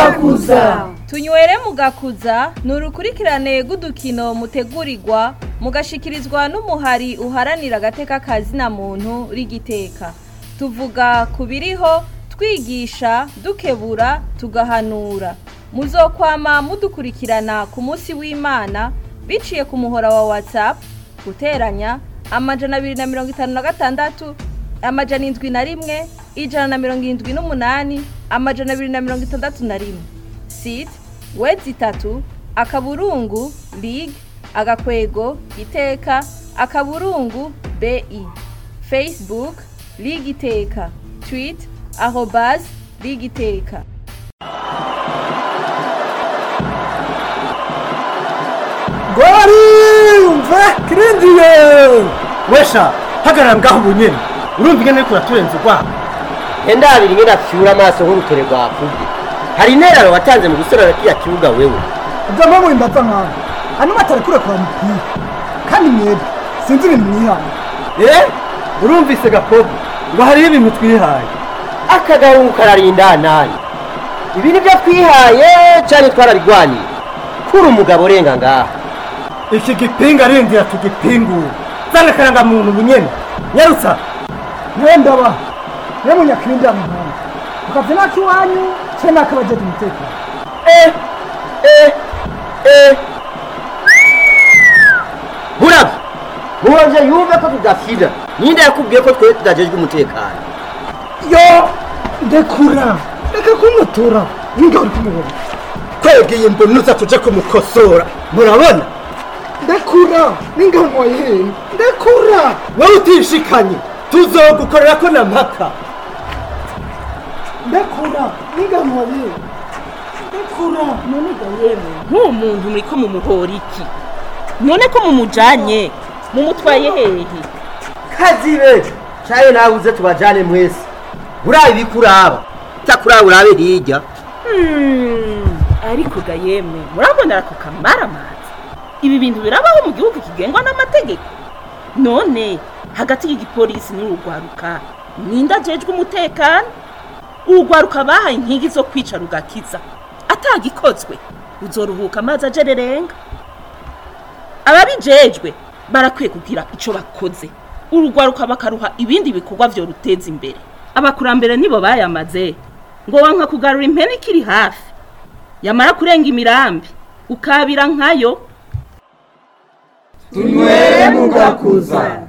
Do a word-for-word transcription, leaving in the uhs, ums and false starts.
mugakuza. Tunywere mugakuza ni urukurikirane rw'udukino mutegurirwa mugashikirizwa n'umuhari uharanira agateka kazina muntu rigiteka. Tuvuga kubiriho, twigisha, dukebura, tugahanura. Muzokwama mudukurikirana ku munsi w'Imana biciye ku muhora wa WhatsApp guteranya amajana abiri na mirongo itanu na gatandatu amajana indwi na rimwe ijana na mirongo indwi n'umunani amajana abiri na mirongo itandatu na rimwe. Site wezi itatu akaburungu lig agakwego iteka akaburungu bi. Facebook ligiteka. Tweet arobase ligiteka. Gori umva kirindiye wesha hagarara ngaho bunyene urumva ingene ko raturenze kwa enda abiri ngena fyura amaso nk'urutore rwa kubye hari neraro watanze mu gusorera kiya kibuga wewe ndamo mu imbata nkaho hano matari kure kwa mupira kandi mwebwe sinzi ibintu mwihana eh urumvise gapobo ngo hari ibintu twihaye akagahungu kararinda nani ibi nibyo twihaye cyane twarabigwaniye kuri umugabo renga ngaha iki gipinga rindira tugipingura zana karanga muntu bunyene nyarutsa mwenda ba yemu nyakirinda muntu ukavina kiwanyu cyane akabajeje umutekano eh eh eh buraga muhoje yumve ko tudafida ninde yakubwiye ko twe tudajejwe umutekano yo ndekura reka kumutura ninga uri kumubona kwegeye mbonuza tuje kumukosora murabona ndekura ninga moye ndekura wowe utishikanye tuzogukorera ko nampaka ndekura ninga moye ndekura none gayeme nk'umuntu muri ko mu muhora iki none ko mumujanye mumutwaye hehe kazibe cyaye nabuze tubajane mwese burayi bikuraba takura urabe hirya hmm ariko gayeme murabona ko kamara amazi ibi bintu birabaho mu gihugu kigengwa n'amategeko none hagati y'igipolisi n'urugwaruka ninda jejwe umutekano urugwaruka bahaye inkingi zo kwica rugakiza atagikozwe uzoruhuka amazi ajererenga ababijejwe barakwiye kugira ico bakoze urugwaruka bakaruha ibindi bikorwa vyo ruteza imbere abakurambere nibo bayamaze ngo wanka kugarura impene kiri hafi yamara kurenga imirambi ukabira nkayo tunywere mugakuza.